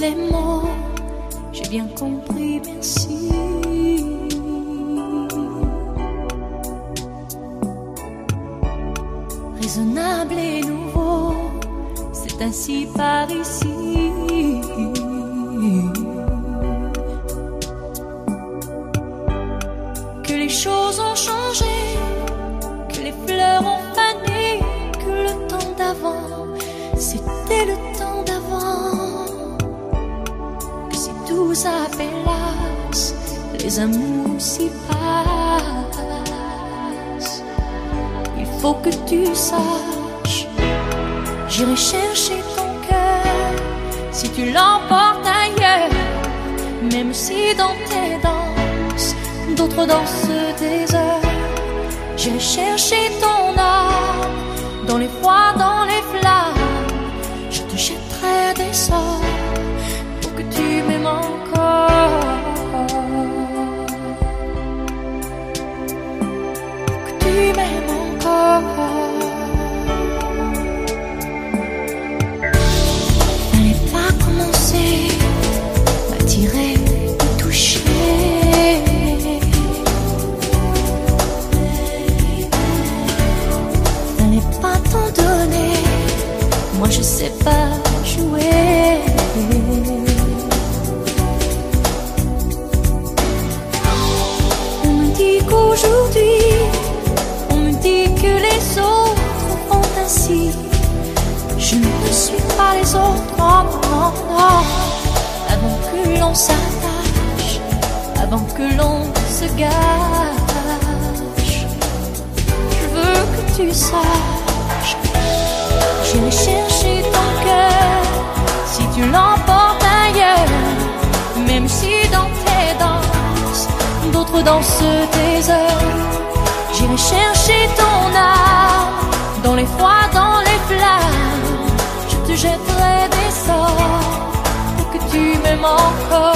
les mots, j'ai bien compris, merci. Raisonnable et nouveau, c'est ainsi par ici. Que les choses ont changé, que les fleurs ont fané, que le temps d'avant, c'était le temps d'avant. Que si tout s'appelasse, les amours s'y passent. Il faut que tu saches, j'irai chercher ton cœur si tu l'emportes ailleurs. Même si dans tes danses, d'autres dansent des heures. J'irai chercher ton âme dans les froids, dans les flammes. Je te jetterai des sorts pour que tu m'aimes encore. Pour que tu m'aimes encore. Fallait pas commencer, m'attirer, me toucher. Moi je sais pas jouer. On me dit qu'aujourd'hui, on me dit que les autres font ainsi. Je ne suis pas les autres, non, non, non. Avant que l'on s'attache, avant que l'on se gâche, je veux que tu saches, j'irai chercher ton cœur si tu l'emportes ailleurs. Même si dans tes danses, d'autres dansent tes heures. J'irai chercher ton âme dans les froids, dans les flammes. Je te jetterai des sorts pour que tu m'aimes encore.